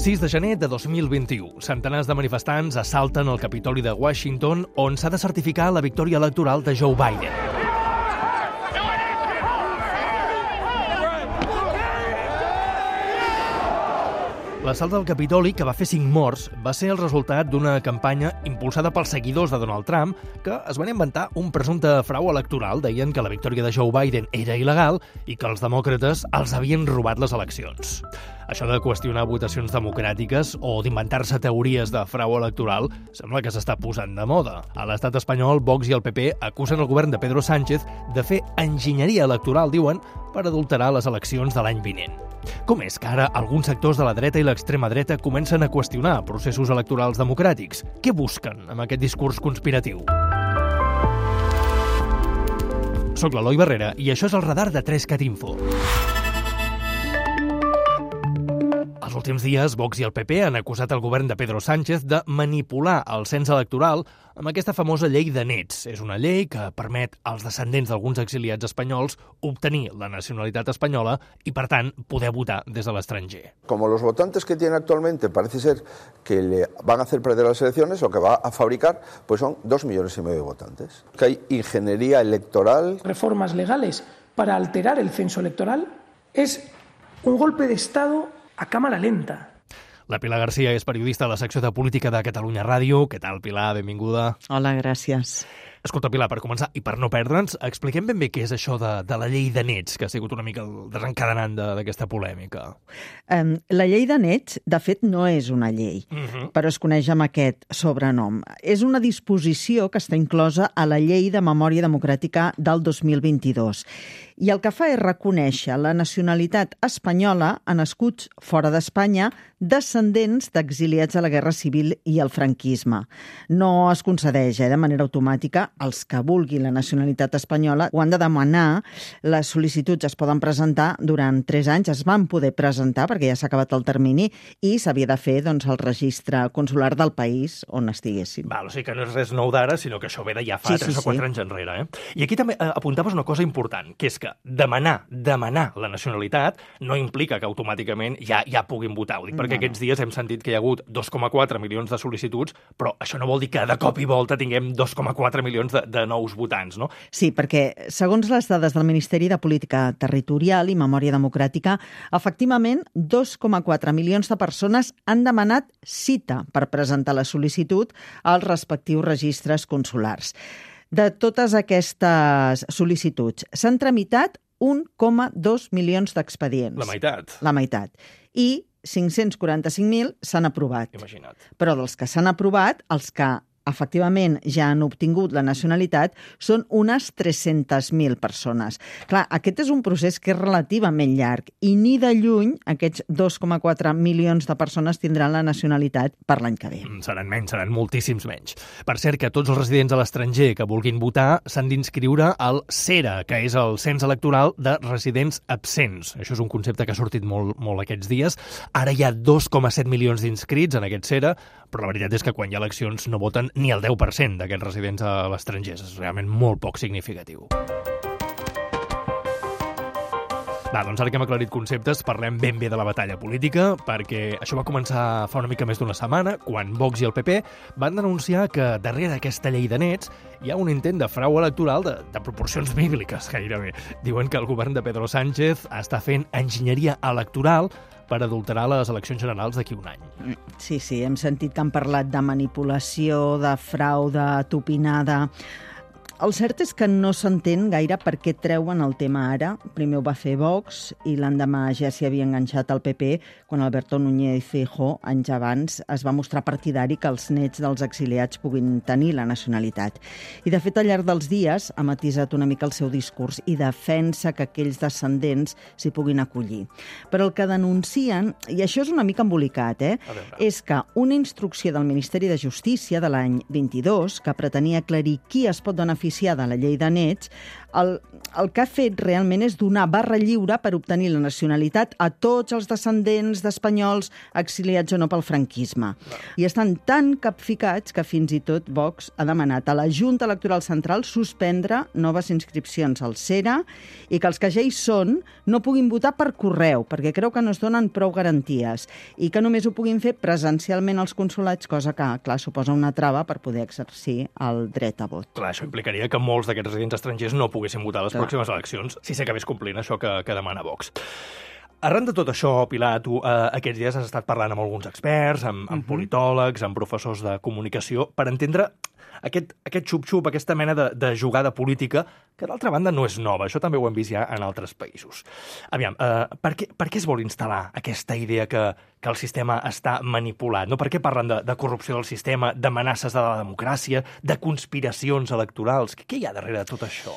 6 de gener de 2021. Centenars de manifestants assalten el Capitoli de Washington, on s'ha de certificar la victòria electoral de Joe Biden. L'assalt del Capitoli, que va fer 5 morts, va ser el resultat d'una campanya impulsada pels seguidors de Donald Trump que es van inventar un presumpte frau electoral. Deien que la victòria de Joe Biden era il·legal i que els demòcrates els havien robat les eleccions. Això de qüestionar votacions democràtiques o d'inventar-se teories de frau electoral sembla que s'està posant de moda. A l'estat espanyol, Vox i el PP acusen el govern de Pedro Sánchez de fer enginyeria electoral, diuen, per adulterar les eleccions de l'any vinent. Com és que ara alguns sectors de la dreta i l'extrema dreta comencen a qüestionar processos electorals democràtics? Què busquen amb aquest discurs conspiratiu? Soc l'Eloi Barrera i això és el radar de 3cat Info. Els últims dies, Vox i el PP han acusat el govern de Pedro Sánchez de manipular el cens electoral amb aquesta famosa llei de nets. És una llei que permet als descendents d'alguns exiliats espanyols obtenir la nacionalitat espanyola i, per tant, poder votar des de l'estranger. Como los votantes que tiene actualmente parece ser que le van a hacer perder las elecciones, lo que va a fabricar pues son 2,5 millones de votantes. Que hay ingeniería electoral. Reformas legales para alterar el censo electoral es un golpe de Estado a cámara lenta. La Pilar García és periodista a la secció de Política de Catalunya Ràdio. Què tal, Pilar? Benvinguda. Hola, gràcies. Escolta, Pilar, per començar, i per no perdre'ns, expliquem ben bé què és això de la llei de nets, que ha sigut una mica el desencadenant d'aquesta polèmica. La llei de nets, de fet, no és una llei, però es coneix amb aquest sobrenom. És una disposició que està inclosa a la Llei de Memòria Democràtica del 2022. I el que fa és reconèixer la nacionalitat espanyola a nascuts fora d'Espanya, descendents d'exiliats a la Guerra Civil i el franquisme. No es concedeix de manera automàtica. Els que vulguin la nacionalitat espanyola ho han de demanar. Les sol·licituds es poden presentar durant 3 anys. Es van poder presentar perquè ja s'ha acabat el termini i s'havia de fer el registre consular del país on estiguessin. O sigui que no és res nou d'ara, sinó que això ve de ja fa 3 o 4 anys enrere. I aquí també apuntaves una cosa important, que és que demanar la nacionalitat no implica que automàticament ja puguin votar. Ho dic perquè aquests dies hem sentit que hi ha hagut 2,4 milions de sol·licituds, però això no vol dir que de cop i volta tinguem 2,4 milions de nous votants, no? Sí, perquè segons les dades del Ministeri de Política Territorial i Memòria Democràtica, efectivament 2,4 milions de persones han demanat cita per presentar la sol·licitud als respectius registres consulars. De totes aquestes sol·licituds s'han tramitat 1,2 milions d'expedients. La meitat. La meitat. I 545.000 s'han aprovat. Imagina't. Però dels que s'han aprovat, els que efectivament ja han obtingut la nacionalitat són unes 300.000 persones. Clar, aquest és un procés que és relativament llarg i ni de lluny aquests 2,4 milions de persones tindran la nacionalitat per l'any que ve. Seran menys, seran moltíssims menys. Per cert, que tots els residents a l'estranger que vulguin votar s'han d'inscriure al CERA, que és el Cens Electoral de Residents Absents. Això és un concepte que ha sortit molt aquests dies. Ara hi ha 2,7 milions d'inscrits en aquest CERA, però la veritat és que quan hi ha eleccions no voten ni el 10% d'aquests residents a l'estranger. És realment molt poc significatiu. Doncs ara que hem aclarit conceptes, parlem ben bé de la batalla política, perquè això va començar fa una mica més d'una setmana, quan Vox i el PP van denunciar que darrere d'aquesta llei de nets hi ha un intent de frau electoral de proporcions bíbliques, gairebé. Diuen que el govern de Pedro Sánchez està fent enginyeria electoral per adulterar les eleccions generals d'aquí un any. Sí, hem sentit que han parlat de manipulació, de frau, de tupinada. El cert és que no s'entén gaire per què treuen el tema ara. Primer ho va fer Vox i l'endemà ja s'hi havia enganxat el PP quan Alberto Núñez Feijóo, anys abans, es va mostrar partidari que els nets dels exiliats puguin tenir la nacionalitat. I de fet, al llarg dels dies ha matisat una mica el seu discurs i defensa que aquells descendents s'hi puguin acollir. Però el que denuncien, i això és una mica embolicat, és que una instrucció del Ministeri de Justícia de l'any 22, que pretenia aclarir qui es pot beneficiar de la llei de nets, el que ha fet realment és donar barra lliure per obtenir la nacionalitat a tots els descendents d'espanyols exiliats o no pel franquisme. I estan tan capficats que fins i tot Vox ha demanat a la Junta Electoral Central suspendre noves inscripcions al CERA i que els que ja hi són no puguin votar per correu, perquè creu que no es donen prou garanties i que només ho puguin fer presencialment als consulats, cosa que, clar, suposa una trava per poder exercir el dret a vot. Clar, això implicaria que molts d'aquests residents estrangers no poguessin votar a les pròximes eleccions si s'acabés complint això que demana Vox. Arran de tot això, Pilar, tu aquests dies has estat parlant amb alguns experts, amb politòlegs, amb professors de comunicació, per entendre aquest xup-xup, aquesta mena de jugada política, que d'altra banda no és nova, això també ho hem vist ja en altres països. Aviam, per què es vol instal·lar aquesta idea que el sistema està manipulat? No? Per què parlen de corrupció del sistema, d'amenaces de la democràcia, de conspiracions electorals? Què hi ha darrere de tot això?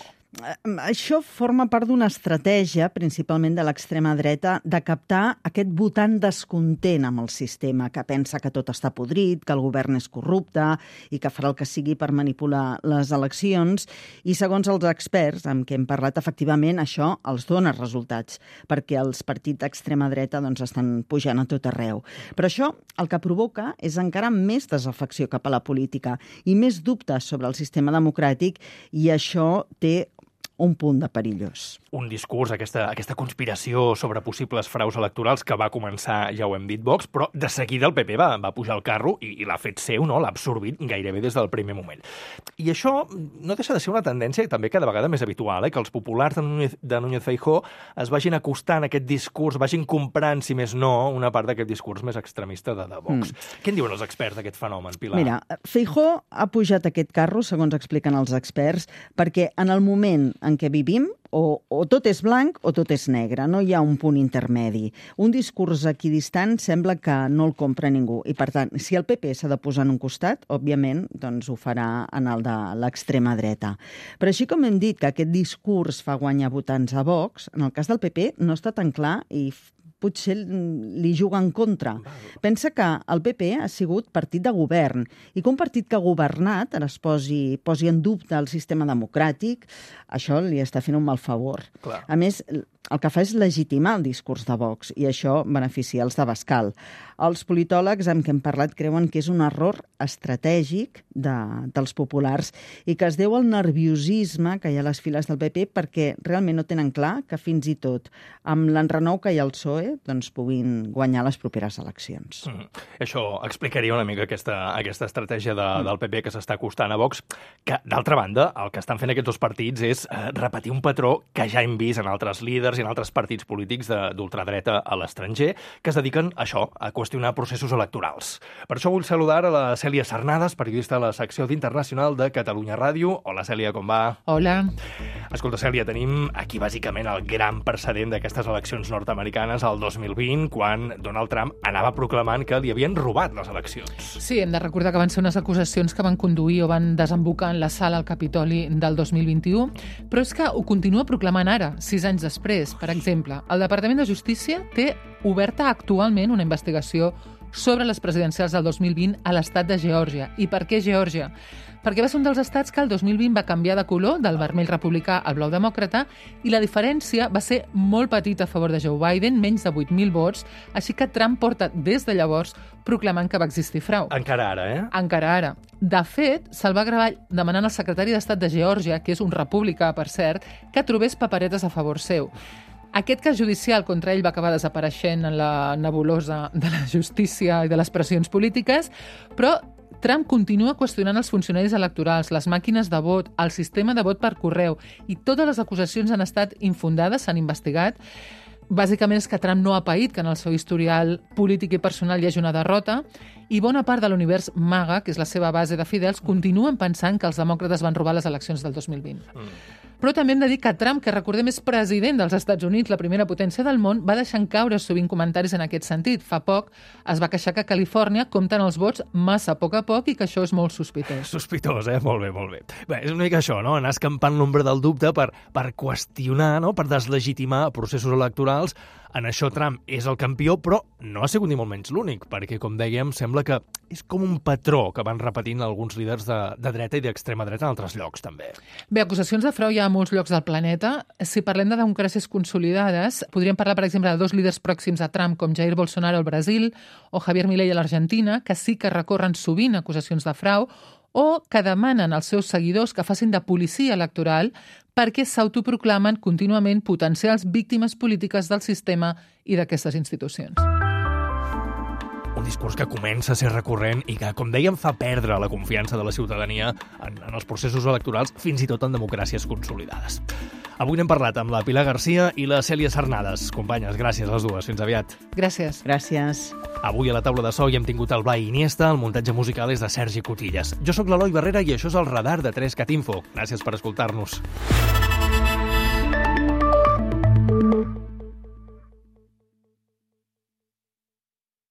Això forma part d'una estratègia, principalment de l'extrema dreta, de captar aquest votant descontent amb el sistema, que pensa que tot està podrit, que el govern és corrupte i que farà el que sigui per manipular les eleccions. I segons els experts amb què hem parlat, efectivament, això els dona resultats, perquè els partits d'extrema dreta estan pujant a tot arreu. Però això el que provoca és encara més desafecció cap a la política i més dubtes sobre el sistema democràtic, i això té un punt de perillós. Un discurs, aquesta conspiració sobre possibles fraus electorals que va començar, ja ho hem dit, Vox, però de seguida el PP va pujar al carro i l'ha fet seu, no? L'ha absorbit gairebé des del primer moment. I això no deixa de ser una tendència també cada vegada més habitual, que els populars de Núñez Feijóo es vagin acostant a aquest discurs, vagin comprant, si més no, una part d'aquest discurs més extremista de Vox. Què en diuen els experts d'aquest fenomen, Pilar? Mira, Feijóo ha pujat aquest carro, segons expliquen els experts, perquè en el moment en què vivim, o tot és blanc o tot és negre, no hi ha un punt intermedi. Un discurs equidistant sembla que no el compra ningú, i per tant, si el PP s'ha de posar en un costat, òbviament ho farà en el de l'extrema dreta. Però així com hem dit que aquest discurs fa guanyar votants a Vox, en el cas del PP no està tan clar i potser li juga en contra. Pensa que el PP ha sigut partit de govern i que un partit que ha governat ara es posi en dubte el sistema democràtic, això li està fent un mal favor. Clar. A més, el que fa és legitimar el discurs de Vox i això beneficia els d'Abascal. Els politòlegs amb què hem parlat creuen que és un error estratègic dels populars i que es deu al nerviosisme que hi ha a les files del PP perquè realment no tenen clar que fins i tot amb l'enrenou que hi ha al PSOE puguin guanyar les properes eleccions. Això explicaria una mica aquesta estratègia del PP que s'està acostant a Vox, que, d'altra banda, el que estan fent aquests dos partits és repetir un patró que ja hem vist en altres líders i en altres partits polítics d'ultradreta a l'estranger, que es dediquen a això, a qüestionar processos electorals. Per això vull saludar a la Cèlia Sarnades, periodista de la secció d'Internacional de Catalunya Ràdio. Hola, Cèlia, com va? Hola. Escolta, Cèlia, tenim aquí bàsicament el gran precedent d'aquestes eleccions nord-americanes al 2020, quan Donald Trump anava proclamant que li havien robat les eleccions. Sí, hem de recordar que van ser unes acusacions que van conduir o van desembocar en la sala al Capitoli del 2021, però és que ho continua proclamant ara, 6 anys després. Per exemple, el Departament de Justícia té oberta actualment una investigació sobre les presidencials del 2020 a l'estat de Geòrgia. I per què Geòrgia? Perquè va ser un dels estats que el 2020 va canviar de color, del vermell republicà al blau demòcrata, i la diferència va ser molt petita a favor de Joe Biden, menys de 8.000 vots, així que Trump porta des de llavors proclamant que va existir frau. Encara ara, Encara ara. De fet, se'l va gravar demanant al secretari d'Estat de Geòrgia, que és un republicà, per cert, que trobés paperetes a favor seu. Aquest cas judicial contra ell va acabar desapareixent en la nebulosa de la justícia i de les pressions polítiques, però Trump continua qüestionant els funcionaris electorals, les màquines de vot, el sistema de vot per correu, i totes les acusacions han estat infundades, s'han investigat. Bàsicament és que Trump no ha paït que en el seu historial polític i personal hi hagi una derrota, i bona part de l'univers MAGA, que és la seva base de fidels, continuen pensant que els demòcrates van robar les eleccions del 2020. Però també hem de dir que Trump, que recordem és president dels Estats Units, la primera potència del món, va deixant caure sovint comentaris en aquest sentit. Fa poc es va queixar que a Califòrnia compten els vots massa a poc i que això és molt sospitós. Sospitós, Molt bé, molt bé. Bé, és una mica això, no? Anar escampant l'ombra del dubte per qüestionar, no? Per deslegitimar processos electorals En això Trump és el campió, però no ha sigut ni molt menys l'únic, perquè, com dèiem, sembla que és com un patró que van repetint alguns líders de dreta i d'extrema dreta en altres llocs, també. Bé, acusacions de frau hi ha a molts llocs del planeta. Si parlem de democràcies consolidades, podríem parlar, per exemple, de dos líders pròxims a Trump, com Jair Bolsonaro al Brasil o Javier Milei a l'Argentina, que sí que recorren sovint acusacions de frau, o que demanen als seus seguidors que facin de policia electoral perquè s'autoproclamen contínuament potencials víctimes polítiques del sistema i d'aquestes institucions. Un discurs que comença a ser recurrent i que, com dèiem, fa perdre la confiança de la ciutadania en els processos electorals, fins i tot en democràcies consolidades. Avui n'hem parlat amb la Pilar Garcia i la Cèlia Sarnades. Companyes, gràcies a les dues. Fins aviat. Gràcies. Gràcies. Avui a la taula de so hi hem tingut el Blai Iniesta, el muntatge musical és de Sergi Cotillas. Jo sóc l'Eloi Barrera i això és el Radar de 3CAT Info. Gràcies per escoltar-nos.